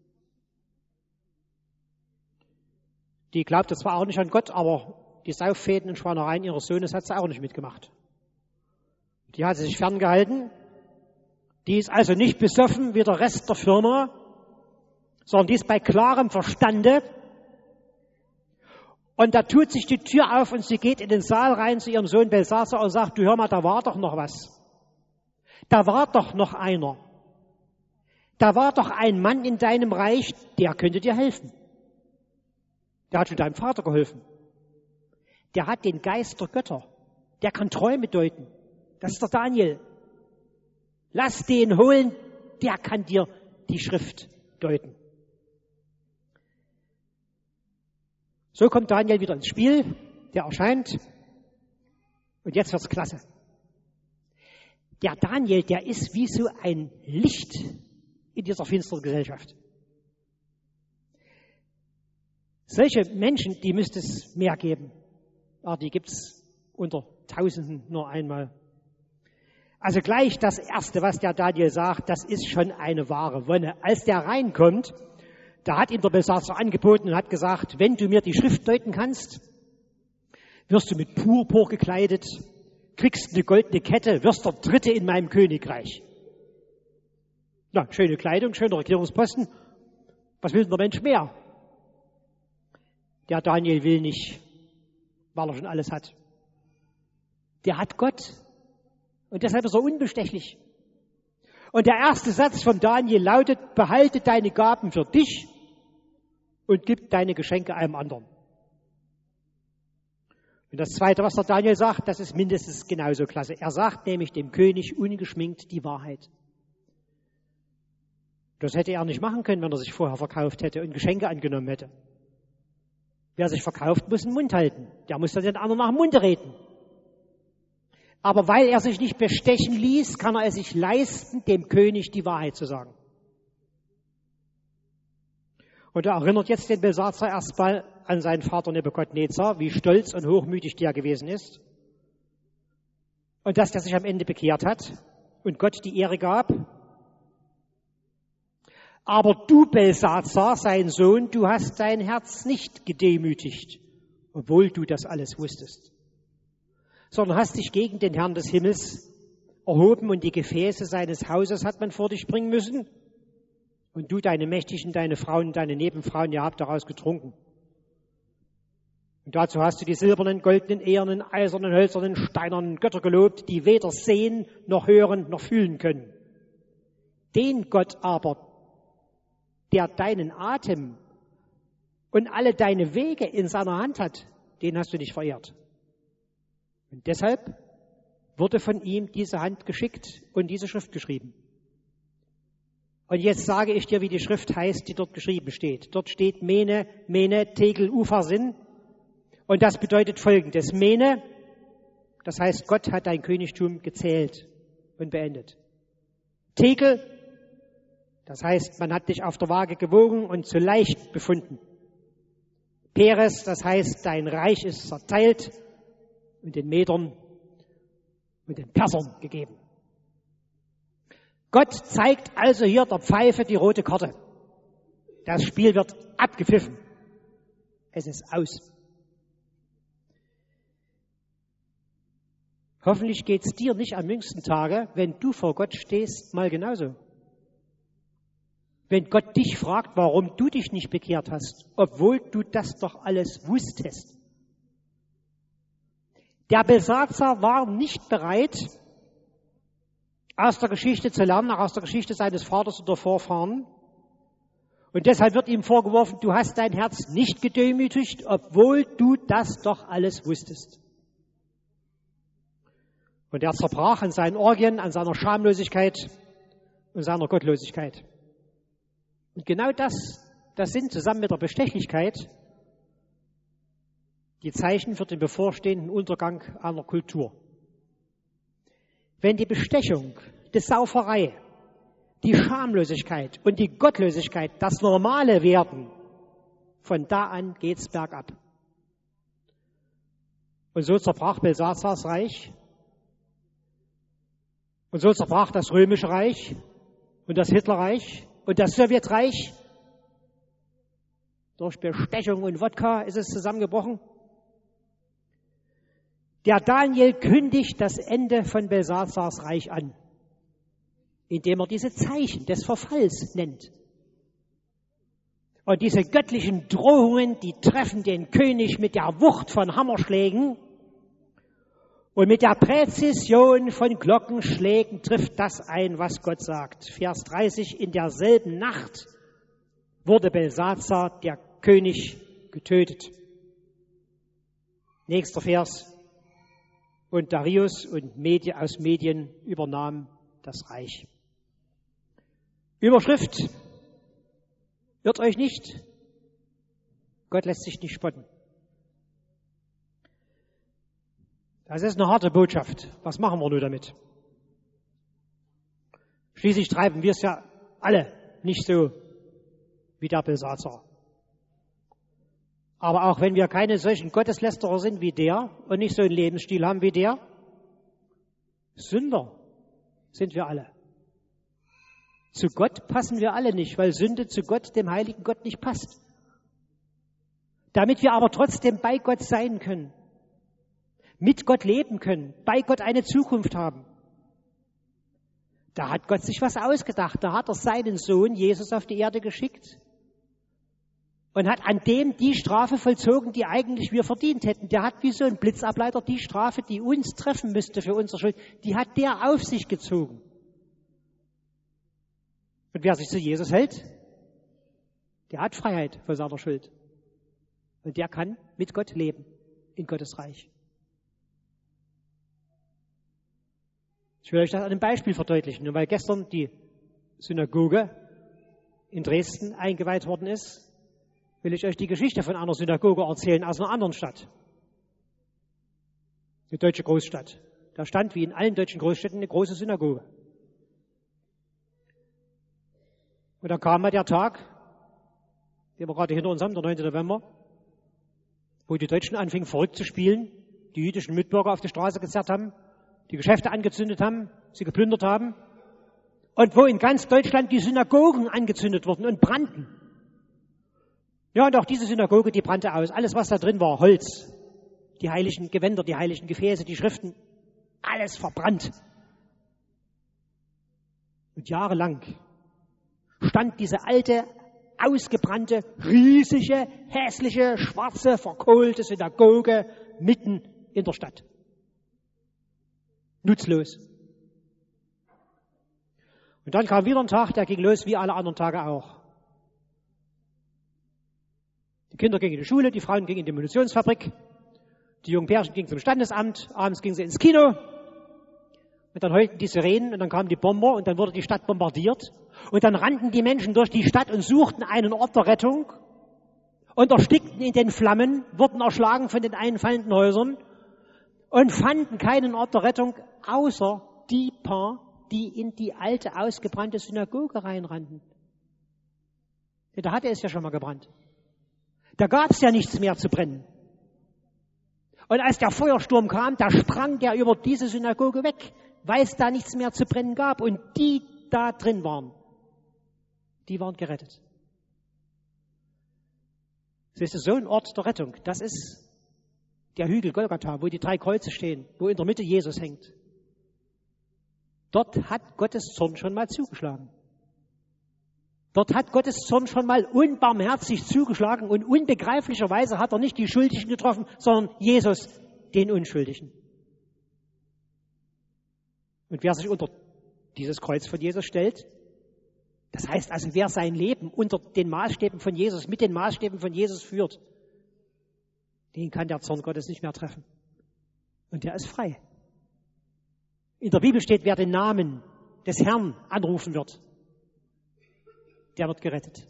Die glaubte zwar auch nicht an Gott, aber die Sauffäden und Schweinereien ihres Sohnes hat sie auch nicht mitgemacht. Die hat sie sich ferngehalten. Die ist also nicht besoffen wie der Rest der Firma, sondern die ist bei klarem Verstande. Und da tut sich die Tür auf und sie geht in den Saal rein zu ihrem Sohn Belsatzer und sagt, du hör mal, da war doch noch was. Da war doch noch einer. Da war doch ein Mann in deinem Reich, der könnte dir helfen. Der hat schon deinem Vater geholfen. Der hat den Geist der Götter. Der kann Träume deuten. Das ist der Daniel. Lass den holen, der kann dir die Schrift deuten. So kommt Daniel wieder ins Spiel, der erscheint und jetzt wird's klasse. Der Daniel, der ist wie so ein Licht in dieser finsteren Gesellschaft. Solche Menschen, die müsste es mehr geben, aber die gibt's unter Tausenden nur einmal. Also gleich das Erste, was der Daniel sagt, das ist schon eine wahre Wonne. Als der reinkommt, da hat ihm der Belsatzer angeboten und hat gesagt, wenn du mir die Schrift deuten kannst, wirst du mit Purpur gekleidet, kriegst eine goldene Kette, wirst der Dritte in meinem Königreich. Na, schöne Kleidung, schöner Regierungsposten. Was will denn der Mensch mehr? Der Daniel will nicht, weil er schon alles hat. Der hat Gott. Und deshalb ist er unbestechlich. Und der erste Satz von Daniel lautet, behalte deine Gaben für dich und gib deine Geschenke einem anderen. Und das Zweite, was der Daniel sagt, das ist mindestens genauso klasse. Er sagt nämlich dem König ungeschminkt die Wahrheit. Das hätte er nicht machen können, wenn er sich vorher verkauft hätte und Geschenke angenommen hätte. Wer sich verkauft, muss den Mund halten. Der muss dann den anderen nach dem Munde reden. Aber weil er sich nicht bestechen ließ, kann er es sich leisten, dem König die Wahrheit zu sagen. Und er erinnert jetzt den Belsatzer erstmal an seinen Vater Nebukadnezar, wie stolz und hochmütig der gewesen ist. Und dass der sich am Ende bekehrt hat und Gott die Ehre gab. Aber du, Belsatzer, sein Sohn, du hast dein Herz nicht gedemütigt, obwohl du das alles wusstest, sondern hast dich gegen den Herrn des Himmels erhoben und die Gefäße seines Hauses hat man vor dich bringen müssen. Und du, deine Mächtigen, deine Frauen, deine Nebenfrauen, ihr habt daraus getrunken. Und dazu hast du die silbernen, goldenen, ehernen, eisernen, hölzernen, steinernen Götter gelobt, die weder sehen, noch hören, noch fühlen können. Den Gott aber, der deinen Atem und alle deine Wege in seiner Hand hat, den hast du nicht verehrt. Und deshalb wurde von ihm diese Hand geschickt und diese Schrift geschrieben. Und jetzt sage ich dir, wie die Schrift heißt, die dort geschrieben steht. Dort steht Mene, Mene, Tegel, Upharsin. Und das bedeutet Folgendes. Mene, das heißt, Gott hat dein Königtum gezählt und beendet. Tegel, das heißt, man hat dich auf der Waage gewogen und zu leicht befunden. Peres, das heißt, dein Reich ist zerteilt und den Medern und den Persern gegeben. Gott zeigt also hier der Pfeife die rote Karte. Das Spiel wird abgepfiffen. Es ist aus. Hoffentlich geht's dir nicht am jüngsten Tage, wenn du vor Gott stehst, mal genauso. Wenn Gott dich fragt, warum du dich nicht bekehrt hast, obwohl du das doch alles wusstest. Der Belsazar war nicht bereit, aus der Geschichte zu lernen, auch aus der Geschichte seines Vaters oder Vorfahren. Und deshalb wird ihm vorgeworfen, du hast dein Herz nicht gedemütigt, obwohl du das doch alles wusstest. Und er zerbrach an seinen Orgien, an seiner Schamlosigkeit und seiner Gottlosigkeit. Und genau das, das sind zusammen mit der Bestechlichkeit die Zeichen für den bevorstehenden Untergang einer Kultur. Wenn die Bestechung, die Sauferei, die Schamlosigkeit und die Gottlosigkeit das Normale werden, von da an geht's bergab. Und so zerbrach Belsazars Reich. Und so zerbrach das Römische Reich und das Hitlerreich und das Sowjetreich. Durch Bestechung und Wodka ist es zusammengebrochen. Der Daniel kündigt das Ende von Belsazars Reich an, indem er diese Zeichen des Verfalls nennt. Und diese göttlichen Drohungen, die treffen den König mit der Wucht von Hammerschlägen. Und mit der Präzision von Glockenschlägen trifft das ein, was Gott sagt. Vers dreißig, in derselben Nacht wurde Belsazar, der König, getötet. Nächster Vers. Und Darius und Medi- aus Medien übernahm das Reich. Überschrift. Irrt euch nicht. Gott lässt sich nicht spotten. Das ist eine harte Botschaft. Was machen wir nur damit? Schließlich treiben wir es ja alle nicht so wie der Belsazar. Aber auch wenn wir keine solchen Gotteslästerer sind wie der und nicht so einen Lebensstil haben wie der, Sünder sind wir alle. Zu Gott passen wir alle nicht, weil Sünde zu Gott, dem heiligen Gott, nicht passt. Damit wir aber trotzdem bei Gott sein können, mit Gott leben können, bei Gott eine Zukunft haben. Da hat Gott sich was ausgedacht. Da hat er seinen Sohn Jesus auf die Erde geschickt und hat an dem die Strafe vollzogen, die eigentlich wir verdient hätten. Der hat wie so ein Blitzableiter die Strafe, die uns treffen müsste für unsere Schuld, die hat der auf sich gezogen. Und wer sich zu Jesus hält, der hat Freiheit von seiner Schuld. Und der kann mit Gott leben in Gottes Reich. Ich will euch das an einem Beispiel verdeutlichen. Und weil gestern die Synagoge in Dresden eingeweiht worden ist, will ich euch die Geschichte von einer Synagoge erzählen aus einer anderen Stadt. Eine deutsche Großstadt. Da stand wie in allen deutschen Großstädten eine große Synagoge. Und dann kam mal der Tag, den wir gerade hinter uns haben, der neunte November, wo die Deutschen anfingen verrückt zu spielen, die jüdischen Mitbürger auf die Straße gezerrt haben, die Geschäfte angezündet haben, sie geplündert haben und wo in ganz Deutschland die Synagogen angezündet wurden und brannten. Ja, und auch diese Synagoge, die brannte aus. Alles, was da drin war, Holz, die heiligen Gewänder, die heiligen Gefäße, die Schriften, alles verbrannt. Und jahrelang stand diese alte, ausgebrannte, riesige, hässliche, schwarze, verkohlte Synagoge mitten in der Stadt. Nutzlos. Und dann kam wieder ein Tag, der ging los wie alle anderen Tage auch. Die Kinder gingen in die Schule, die Frauen gingen in die Munitionsfabrik, die jungen Pärchen gingen zum Standesamt, abends gingen sie ins Kino. Und dann heulten die Sirenen und dann kamen die Bomber und dann wurde die Stadt bombardiert. Und dann rannten die Menschen durch die Stadt und suchten einen Ort der Rettung und erstickten in den Flammen, wurden erschlagen von den einfallenden Häusern und fanden keinen Ort der Rettung, außer die paar, die in die alte, ausgebrannte Synagoge reinrannten. Da hatte es ja schon mal gebrannt. Da gab es ja nichts mehr zu brennen. Und als der Feuersturm kam, da sprang der über diese Synagoge weg, weil es da nichts mehr zu brennen gab. Und die da drin waren, die waren gerettet. Das ist so ein Ort der Rettung. Das ist der Hügel Golgatha, wo die drei Kreuze stehen, wo in der Mitte Jesus hängt. Dort hat Gottes Zorn schon mal zugeschlagen. Dort hat Gottes Zorn schon mal unbarmherzig zugeschlagen und unbegreiflicherweise hat er nicht die Schuldigen getroffen, sondern Jesus, den Unschuldigen. Und wer sich unter dieses Kreuz von Jesus stellt, das heißt also, wer sein Leben unter den Maßstäben von Jesus, mit den Maßstäben von Jesus führt, den kann der Zorn Gottes nicht mehr treffen. Und der ist frei. In der Bibel steht, wer den Namen des Herrn anrufen wird, der wird gerettet.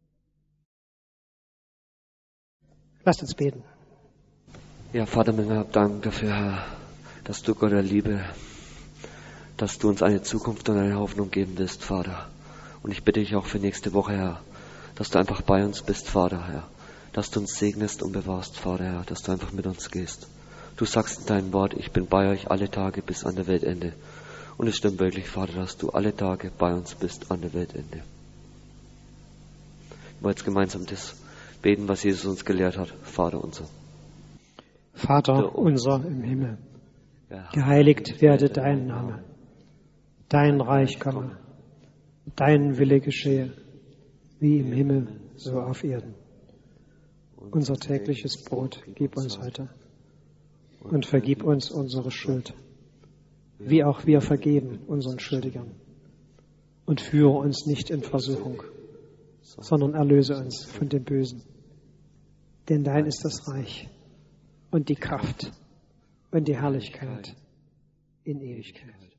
Lasst uns beten. Ja, Vater, wir haben Dank dafür, Herr, dass du Gott der Liebe, dass du uns eine Zukunft und eine Hoffnung geben willst, Vater. Und ich bitte dich auch für nächste Woche, Herr, dass du einfach bei uns bist, Vater, Herr. Dass du uns segnest und bewahrst, Vater, Herr, dass du einfach mit uns gehst. Du sagst in deinem Wort, ich bin bei euch alle Tage bis an der Weltende. Und es stimmt wirklich, Vater, dass du alle Tage bei uns bist an der Weltende. Wir wollen jetzt gemeinsam das beten, was Jesus uns gelehrt hat. Vater unser. Vater unser im Himmel, geheiligt werde dein Name. Dein Reich komme. Dein Wille geschehe, wie im Himmel, so auf Erden. Unser tägliches Brot gib uns heute und vergib uns unsere Schuld, wie auch wir vergeben unseren Schuldigern. Und führe uns nicht in Versuchung, sondern erlöse uns von dem Bösen. Denn dein ist das Reich und die Kraft und die Herrlichkeit in Ewigkeit.